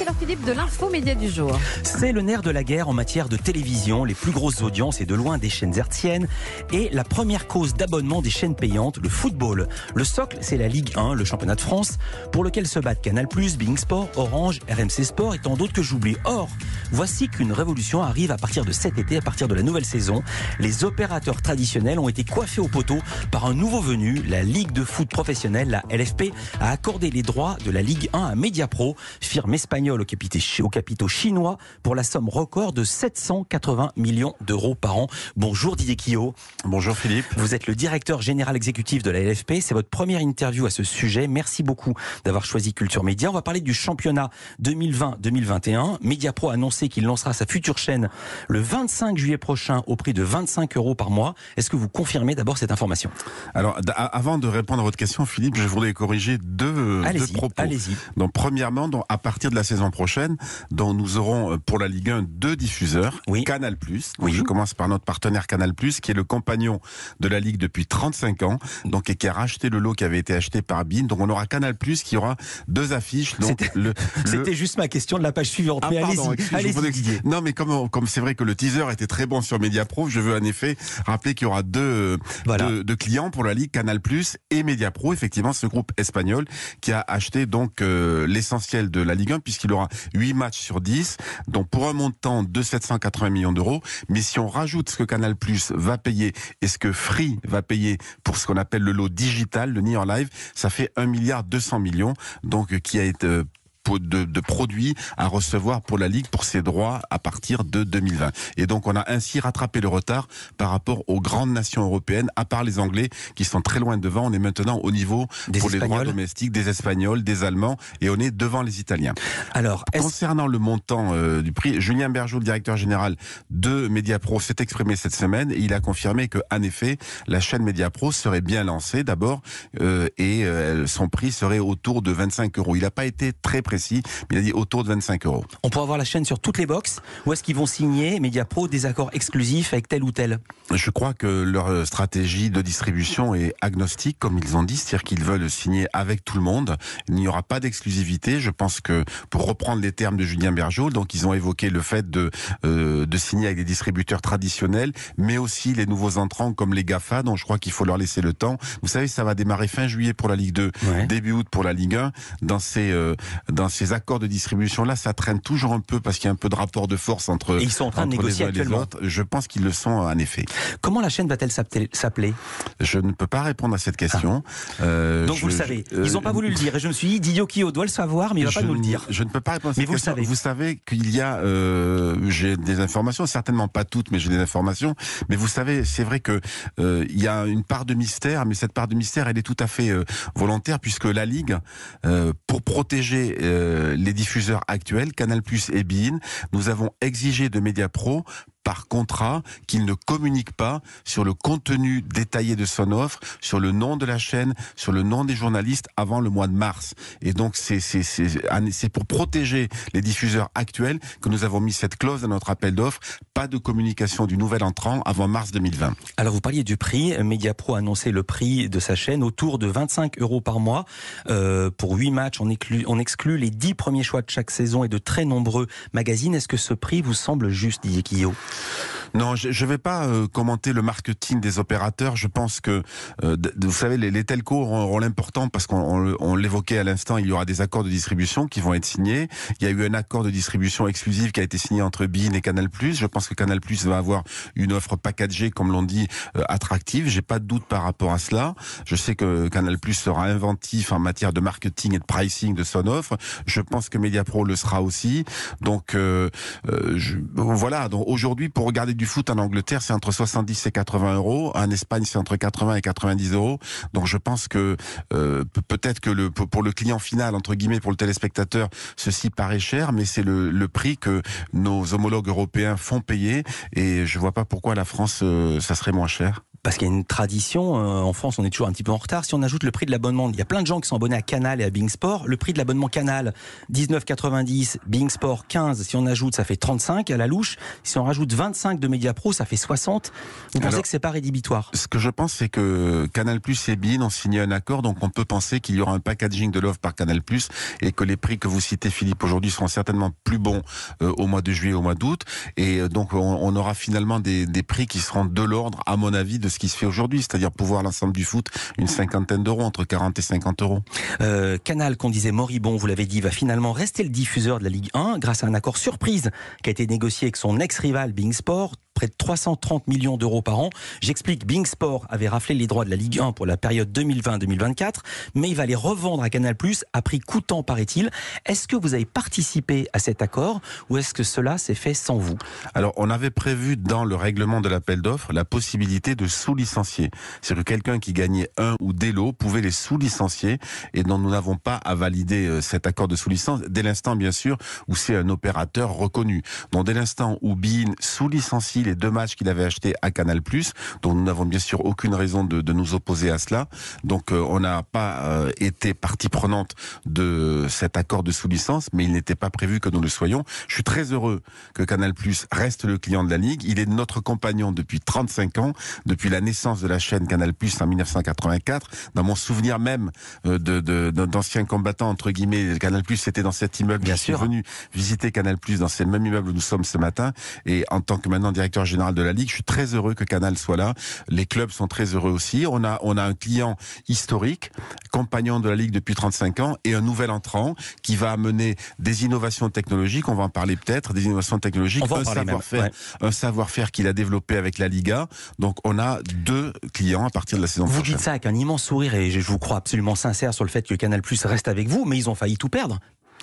c'est l'heure, Philippe, de l'infomédia du jour. C'est le nerf de la guerre en matière de télévision, les plus grosses audiences et de loin des chaînes hertziennes et la première cause d'abonnement des chaînes payantes, le football. Le socle, c'est la Ligue 1, le championnat de France, pour lequel se battent Canal+, Being Sport, Orange, RMC Sport et tant d'autres que j'oublie. Or, voici qu'une révolution arrive à partir de cet été, à partir de la nouvelle saison. Les opérateurs traditionnels ont été coiffés au poteau par un nouveau venu. La Ligue de foot professionnelle, la LFP, a accordé les droits de la Ligue 1 à Mediapro, firme espagnole aux capitaux chinois, pour la somme record de 780 millions d'euros par an. Bonjour Didier Quillot. Bonjour Philippe. Vous êtes le directeur général exécutif de la LFP. C'est votre première interview à ce sujet. Merci beaucoup d'avoir choisi Culture Média. On va parler du championnat 2020-2021. Mediapro a annoncé qu'il lancera sa future chaîne le 25 juillet prochain au prix de 25 € par mois. Est-ce que vous confirmez d'abord cette information? Alors, avant de répondre à votre question, Philippe, je voudrais corriger deux propos. Allez-y. Donc, premièrement, à partir de la saison prochaine, nous aurons pour la Ligue 1 deux diffuseurs, oui. Canal+. Je commence par notre partenaire Canal+, qui est le compagnon de la Ligue depuis 35 ans, et qui a racheté le lot qui avait été acheté par Bein. Donc, on aura Canal+, qui aura deux affiches. C'était juste ma question de la page suivante. Mais allez-y, Didier. Non, mais comme c'est vrai que le teaser était très bon sur Mediapro, je veux en effet rappeler qu'il y aura deux clients pour la Ligue, Canal+ et Mediapro. Effectivement, ce groupe espagnol qui a acheté l'essentiel de la Ligue 1, puisqu'il aura 8 matchs sur 10, donc pour un montant de 780 millions d'euros. Mais si on rajoute ce que Canal+ va payer et ce que Free va payer pour ce qu'on appelle le lot digital, le Near Live, ça fait 1,2 milliard, donc qui a été de produits à recevoir pour la Ligue pour ses droits à partir de 2020. Et donc on a ainsi rattrapé le retard par rapport aux grandes nations européennes, à part les Anglais qui sont très loin devant. On est maintenant au niveau pour les droits domestiques des Espagnols, des Allemands, et on est devant les Italiens. Alors, concernant le montant du prix, Julien Bergeau, le directeur général de Mediapro, s'est exprimé cette semaine et il a confirmé que, en effet, la chaîne Mediapro serait bien lancée d'abord et son prix serait autour de 25 €. Il n'a pas été très précis, mais il a dit autour de 25 €. On pourra voir la chaîne sur toutes les box, ou est-ce qu'ils vont signer Mediapro des accords exclusifs avec tel ou tel? Je crois que leur stratégie de distribution est agnostique, comme ils ont dit, c'est-à-dire qu'ils veulent signer avec tout le monde. Il n'y aura pas d'exclusivité. Je pense que, pour reprendre les termes de Julien Bergeau, donc ils ont évoqué le fait de signer avec des distributeurs traditionnels, mais aussi les nouveaux entrants comme les GAFA, donc je crois qu'il faut leur laisser le temps. Vous savez, ça va démarrer fin juillet pour la Ligue 2, début août pour la Ligue 1. Dans ces accords de distribution-là, ça traîne toujours un peu parce qu'il y a un peu de rapport de force entre ils sont en train de négocier actuellement. Je pense qu'ils le sont en effet. Comment la chaîne va-t-elle s'appeler? Je ne peux pas répondre à cette question. Donc vous le savez. Ils n'ont pas voulu le dire. Et je me suis dit, Didier Quillot doit le savoir, mais il ne va pas nous le dire. Je ne peux pas répondre à cette question. Mais vous savez qu'il y a... j'ai des informations, certainement pas toutes, mais j'ai des informations. Mais vous savez, c'est vrai que il y a une part de mystère, mais cette part de mystère, elle est tout à fait volontaire, puisque la Ligue, pour protéger les diffuseurs actuels, Canal+ et Bein, nous avons exigé de Mediapro par contrat qu'il ne communique pas sur le contenu détaillé de son offre, sur le nom de la chaîne, sur le nom des journalistes avant le mois de mars. Et donc c'est pour protéger les diffuseurs actuels que nous avons mis cette clause dans notre appel d'offres, pas de communication du nouvel entrant avant mars 2020. Alors vous parliez du prix. Mediapro a annoncé le prix de sa chaîne autour de 25 € par mois. Pour 8 matchs, on exclut les 10 premiers choix de chaque saison et de très nombreux magazines. Est-ce que ce prix vous semble juste, Didier Quillot? Non, je ne vais pas commenter le marketing des opérateurs. Je pense que, vous savez, les telcos auront l'important parce qu'on l'évoquait à l'instant, il y aura des accords de distribution qui vont être signés. Il y a eu un accord de distribution exclusif qui a été signé entre Bein et Canal+. Je pense que Canal+ va avoir une offre packagée, comme l'on dit, attractive. J'ai pas de doute par rapport à cela. Je sais que Canal+ sera inventif en matière de marketing et de pricing de son offre. Je pense que Mediapro le sera aussi. Donc, voilà. Donc, aujourd'hui, pour regarder du foot en Angleterre, c'est entre 70 et 80 €. En Espagne, c'est entre 80 et 90 €. Donc je pense que peut-être que pour le client final, entre guillemets, pour le téléspectateur, ceci paraît cher, mais c'est le prix que nos homologues européens font payer. Et je vois pas pourquoi la France, ça serait moins cher. Parce qu'il y a une tradition, en France on est toujours un petit peu en retard, si on ajoute le prix de l'abonnement, il y a plein de gens qui sont abonnés à Canal et à Bein Sport, le prix de l'abonnement Canal 19,90, Bein Sport 15, si on ajoute ça fait 35 à la louche, si on rajoute 25 de Mediapro ça fait 60, vous pensez que c'est pas rédhibitoire? Ce que je pense c'est que Canal+ et Bein ont signé un accord, donc on peut penser qu'il y aura un packaging de l'offre par Canal+, et que les prix que vous citez Philippe aujourd'hui seront certainement plus bons au mois de juillet, au mois d'août, et donc on aura finalement des prix qui seront de l'ordre, à mon avis, de ce qui se fait aujourd'hui, c'est-à-dire pouvoir l'ensemble du foot une cinquantaine d'euros, entre 40 et 50 euros. Canal, qu'on disait moribond, vous l'avez dit, va finalement rester le diffuseur de la Ligue 1 grâce à un accord surprise qui a été négocié avec son ex-rival Bein Sport, près de 330 millions d'euros par an. J'explique, Bein Sport avait raflé les droits de la Ligue 1 pour la période 2020-2024, mais il va les revendre à Canal+, à prix coûtant, paraît-il. Est-ce que vous avez participé à cet accord ou est-ce que cela s'est fait sans vous? Alors, on avait prévu dans le règlement de l'appel d'offres la possibilité de sous-licencier. C'est-à-dire que quelqu'un qui gagnait un ou des lots pouvait les sous-licencier, et dont nous n'avons pas à valider cet accord de sous-licence dès l'instant, bien sûr, où c'est un opérateur reconnu. Donc, dès l'instant où Bein sous-licencie les 2 matchs qu'il avait achetés à Canal+, dont nous n'avons bien sûr aucune raison de nous opposer à cela. Donc on n'a pas été partie prenante de cet accord de sous-licence, mais il n'était pas prévu que nous le soyons. Je suis très heureux que Canal+ reste le client de la Ligue. Il est notre compagnon depuis 35 ans, depuis la naissance de la chaîne Canal+ en 1984. Dans mon souvenir même d'anciens combattants, entre guillemets, Canal+, c'était dans cet immeuble. Bien Je suis sûr. venu visiter Canal+ dans ce même immeuble où nous sommes ce matin, et en tant que maintenant directeur général de la Ligue, je suis très heureux que Canal soit là. Les clubs sont très heureux aussi. On a un client historique, compagnon de la Ligue depuis 35 ans, et un nouvel entrant qui va amener des innovations technologiques, on va en parler peut-être, des innovations technologiques, un savoir-faire qu'il a développé avec la Liga. Donc on a 2 clients à partir de la saison prochaine. Vous dites ça avec un immense sourire et je vous crois absolument sincère sur le fait que Canal+ reste avec vous, mais ils ont failli tout perdre.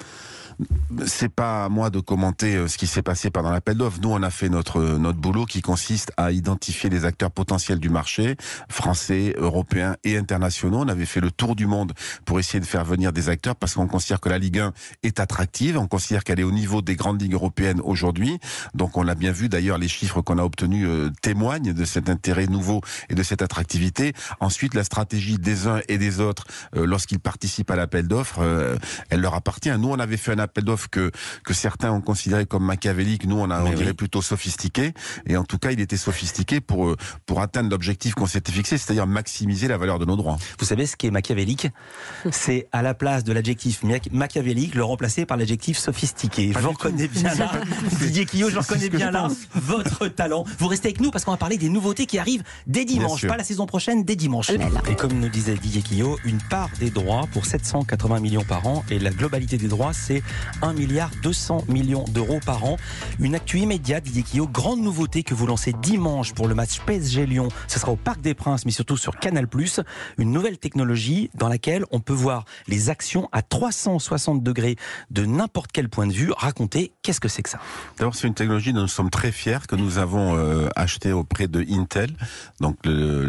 C'est pas à moi de commenter ce qui s'est passé pendant l'appel d'offres. Nous, on a fait notre boulot qui consiste à identifier les acteurs potentiels du marché, français, européens et internationaux. On avait fait le tour du monde pour essayer de faire venir des acteurs parce qu'on considère que la Ligue 1 est attractive. On considère qu'elle est au niveau des grandes ligues européennes aujourd'hui. Donc, on l'a bien vu. D'ailleurs, les chiffres qu'on a obtenus témoignent de cet intérêt nouveau et de cette attractivité. Ensuite, la stratégie des uns et des autres, lorsqu'ils participent à l'appel d'offres, elle leur appartient. Nous, on avait fait un appel d'offres que certains ont considéré comme machiavélique. Nous, on dirait plutôt sophistiqué. Et en tout cas, il était sophistiqué pour atteindre l'objectif qu'on s'était fixé, c'est-à-dire maximiser la valeur de nos droits. Vous savez ce qui est machiavélique? C'est à la place de l'adjectif machiavélique, le remplacer par l'adjectif sophistiqué. Je vous reconnais bien là, Didier Quillot, je reconnais bien là votre talent. Vous restez avec nous parce qu'on va parler des nouveautés qui arrivent dès dimanche, pas la saison prochaine, dès dimanche. Et comme nous disait Didier Quillot, une part des droits pour 780 millions par an, et la globalité des droits, c'est 1,2 milliard d'euros par an. Une actu immédiate, Didier Quillot, grande nouveauté que vous lancez dimanche pour le match PSG-Lyon. Ce sera au Parc des Princes, mais surtout sur Canal+. Une nouvelle technologie dans laquelle on peut voir les actions à 360 degrés de n'importe quel point de vue. Racontez, qu'est-ce que c'est que ça? D'abord, c'est une technologie dont nous sommes très fiers, que nous avons achetée auprès de Intel, donc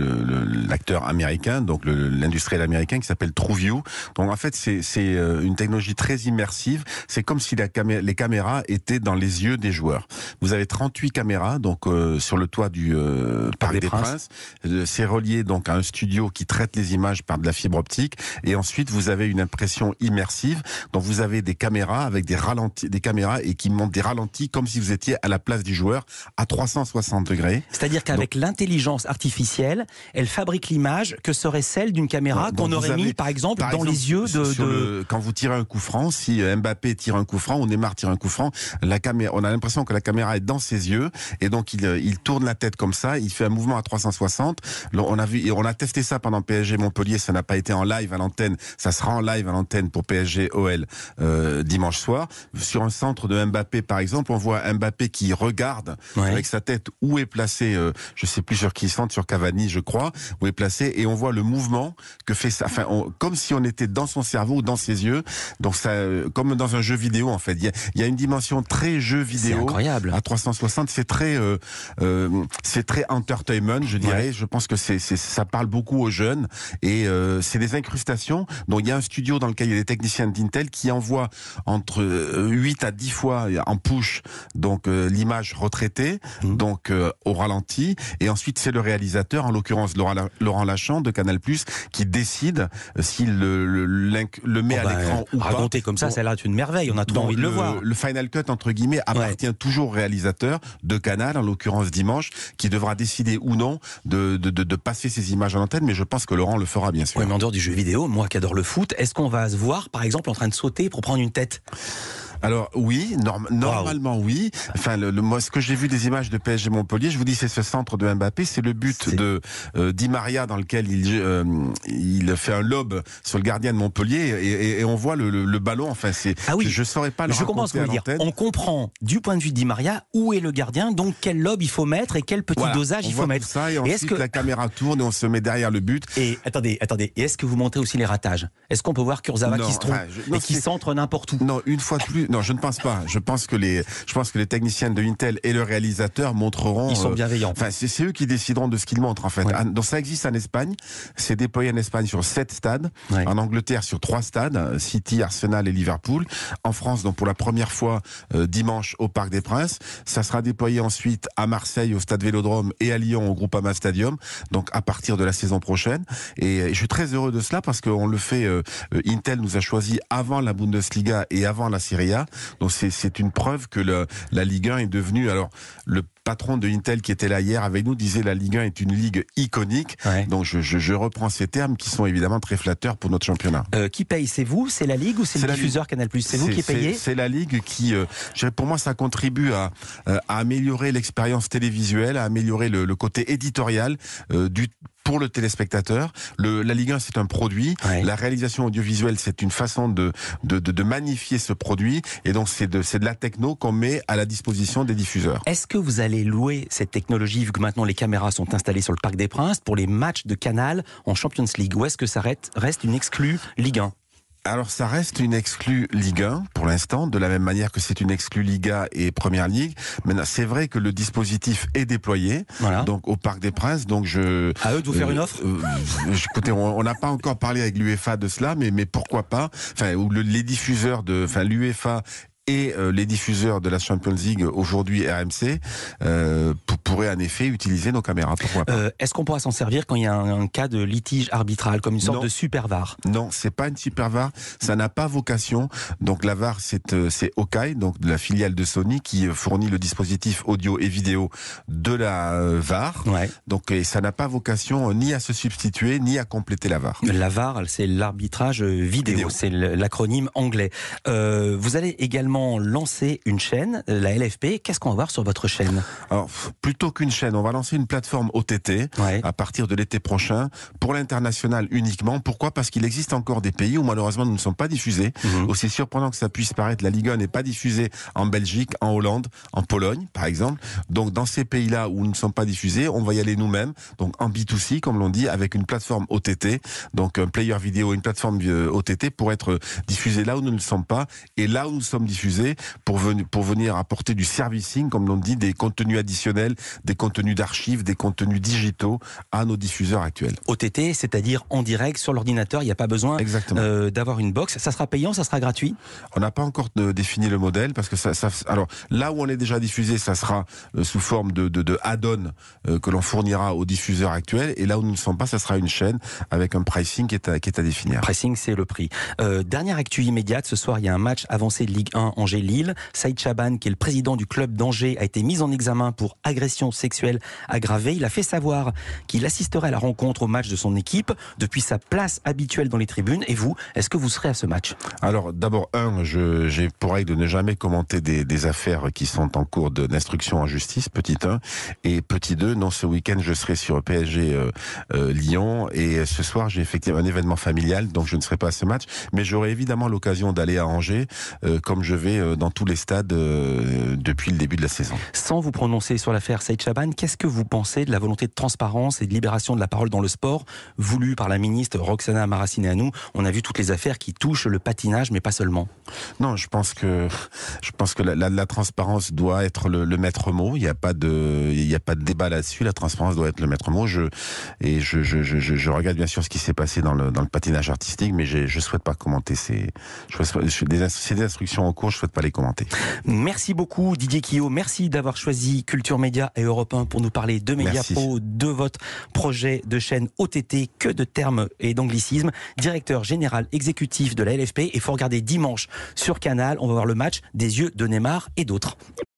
l'acteur américain, donc l'industriel américain qui s'appelle TrueView. Donc en fait, c'est une technologie très immersive. C'est comme si les caméras étaient dans les yeux des joueurs. Vous avez 38 caméras donc sur le toit du Parc des Princes. C'est relié donc à un studio qui traite les images par de la fibre optique, et ensuite vous avez une impression immersive. Donc vous avez des caméras avec des ralentis, des caméras et qui montent des ralentis comme si vous étiez à la place du joueur à 360 degrés. C'est-à-dire qu'avec l'intelligence artificielle, elle fabrique l'image que serait celle d'une caméra qu'on aurait mis par exemple dans les yeux quand vous tirez un coup franc, si Mbappé tire un coup franc ou Neymar tire un coup franc, on a l'impression que la caméra est dans ses yeux, et donc il tourne la tête comme ça, il fait un mouvement à 360. On a testé ça pendant PSG Montpellier, ça n'a pas été en live à l'antenne, ça sera en live à l'antenne pour PSG OL dimanche soir. Sur un centre de Mbappé par exemple, on voit Mbappé qui regarde avec sa tête où est placé, je sais plus sur qui centre, sur Cavani je crois, où est placé, et on voit le mouvement que fait ça, comme si on était dans son cerveau ou dans ses yeux. Donc ça, comme dans dans un jeu vidéo en fait. Il y a une dimension très jeu vidéo. C'est incroyable. À 360, c'est très entertainment, je dirais. Ouais. Je pense que ça parle beaucoup aux jeunes et c'est des incrustations. Donc il y a un studio dans lequel il y a des techniciens d'Intel qui envoient entre 8 à 10 fois en push donc l'image retraitée, donc au ralenti, et ensuite c'est le réalisateur, en l'occurrence Laurent Lachant de Canal+, qui décide s'il le met à l'écran ou pas. Raconter comme ça, ça a l'air une merveille, on a trop envie de le voir. Le Final Cut, entre guillemets, appartient toujours au réalisateur de Canal, en l'occurrence Dimanche, qui devra décider ou non de passer ces images en antenne, mais je pense que Laurent le fera bien sûr. Oui, mais en dehors du jeu vidéo, moi qui adore le foot, est-ce qu'on va se voir, par exemple, en train de sauter pour prendre une tête ? Alors oui, normalement oui. Enfin, moi, ce que j'ai vu des images de PSG Montpellier, je vous dis, c'est ce centre de Mbappé, c'est le but de Di Maria dans lequel il fait un lob sur le gardien de Montpellier et on voit le ballon. Enfin, je saurais pas le raconter. Je comprends ce que vous voulez dire. On comprend du point de vue de Di Maria où est le gardien, donc quel lob il faut mettre et quel petit dosage il faut mettre. Tout ça, et ensuite la caméra tourne et on se met derrière le but. Et attendez, et est-ce que vous montrez aussi les ratages ? Est-ce qu'on peut voir Kurzawa qui se trompe et qui centre n'importe où ? Non, une fois de plus. Non, je ne pense pas. Je pense que les techniciens de Intel et le réalisateur montreront. Ils sont bienveillants. Enfin, c'est eux qui décideront de ce qu'ils montrent en fait. Ouais. Donc ça existe en Espagne. C'est déployé en Espagne sur 7 stades. Ouais. En Angleterre sur 3 stades, City, Arsenal et Liverpool. En France, donc pour la première fois dimanche au Parc des Princes. Ça sera déployé ensuite à Marseille au Stade Vélodrome et à Lyon au Groupama Stadium. Donc à partir de la saison prochaine. Et je suis très heureux de cela parce qu'on le fait. Intel nous a choisi avant la Bundesliga et avant la Serie A. Donc c'est une preuve que la Ligue 1 est devenue. Alors le patron de Intel qui était là hier avec nous disait la Ligue 1 est une ligue iconique. Ouais. Donc je reprends ces termes qui sont évidemment très flatteurs pour notre championnat. Qui paye ? C'est vous ? C'est la Ligue ou c'est le diffuseur Canal+? C'est vous qui payez ? C'est la Ligue qui, pour moi, ça contribue à améliorer l'expérience télévisuelle, à améliorer le côté éditorial pour le téléspectateur. La Ligue 1, c'est un produit. Ouais. La réalisation audiovisuelle, c'est une façon de magnifier ce produit. Et donc, c'est de la techno qu'on met à la disposition des diffuseurs. Est-ce que vous allez louer cette technologie, vu que maintenant les caméras sont installées sur le Parc des Princes, pour les matchs de Canal en Champions League? Ou est-ce que ça reste une exclue Ligue 1? Alors ça reste une exclue Ligue 1 pour l'instant, de la même manière que c'est une exclue Liga et Première Ligue. Maintenant, c'est vrai que le dispositif est déployé, donc au Parc des Princes. Donc à eux de vous faire une offre. Écoutez, on n'a pas encore parlé avec l'UEFA de cela, mais pourquoi pas. Enfin, les diffuseurs l'UEFA et les diffuseurs de la Champions League, aujourd'hui RMC, pourraient en effet utiliser nos caméras. Pourquoi pas Est-ce qu'on pourra s'en servir quand il y a un cas de litige arbitral, comme une sorte de super VAR? Non, c'est pas une super VAR, ça n'a pas vocation. Donc la VAR, c'est Hawkeye, donc de la filiale de Sony, qui fournit le dispositif audio et vidéo de la VAR. Ouais. Donc ça n'a pas vocation ni à se substituer, ni à compléter la VAR. La VAR, c'est l'arbitrage vidéo. C'est l'acronyme anglais. Vous allez également lancer une chaîne, la LFP. Qu'est-ce qu'on va voir sur votre chaîne? Alors, plutôt qu'une chaîne, on va lancer une plateforme OTT à partir de l'été prochain pour l'international uniquement. Pourquoi? Parce qu'il existe encore des pays où malheureusement nous ne sommes pas diffusés. Aussi surprenant que ça puisse paraître, la Ligue 1 n'est pas diffusée en Belgique, en Hollande, en Pologne par exemple. Donc dans ces pays-là où nous ne sommes pas diffusés, on va y aller nous-mêmes, donc en B2C comme l'on dit, avec une plateforme OTT, donc un player vidéo, une plateforme OTT pour être diffusé là où nous ne sommes pas et là où nous sommes diffusés pour venir apporter du servicing, comme l'on dit, des contenus additionnels, des contenus d'archives, des contenus digitaux à nos diffuseurs actuels. OTT, c'est-à-dire en direct sur l'ordinateur, il n'y a pas besoin d'avoir une box. Ça sera payant, ça sera gratuit? On n'a pas encore défini le modèle parce que alors là où on est déjà diffusé, ça sera sous forme de add-on que l'on fournira aux diffuseurs actuels, et là où nous ne sommes pas, ça sera une chaîne avec un pricing qui est à définir. Pricing, c'est le prix. Dernière actu immédiate, ce soir il y a un match avancé de Ligue 1 Angers-Lille. Saïd Chaban, qui est le président du club d'Angers, a été mis en examen pour agression sexuelle aggravée. Il a fait savoir qu'il assisterait à la rencontre au match de son équipe depuis sa place habituelle dans les tribunes. Et vous, est-ce que vous serez à ce match? Alors d'abord, j'ai pour règle de ne jamais commenter des affaires qui sont en cours d'instruction en justice, petit 1. Et petit 2, non, ce week-end je serai sur PSG Lyon, et ce soir j'ai effectivement un événement familial, donc je ne serai pas à ce match, mais j'aurai évidemment l'occasion d'aller à Angers, comme je vais arriver dans tous les stades depuis le début de la saison. Sans vous prononcer sur l'affaire Saïd Chaban, qu'est-ce que vous pensez de la volonté de transparence et de libération de la parole dans le sport voulue par la ministre Roxana Maracineanu? On a vu toutes les affaires qui touchent le patinage, mais pas seulement. Non, je pense que la transparence doit être le maître mot. Il n'y a pas de débat là-dessus. La transparence doit être le maître mot. Je regarde bien sûr ce qui s'est passé dans le patinage artistique, mais je souhaite pas commenter c'est des instructions en cours. Je souhaite pas les commenter. Merci beaucoup Didier Quillot. Merci d'avoir choisi Culture Média et Europe 1 pour nous parler de Mediapro, de votre projet de chaîne OTT, que de termes et d'anglicismes. Directeur général exécutif de la LFP. Il faut regarder dimanche sur Canal. On va voir le match des yeux de Neymar et d'autres.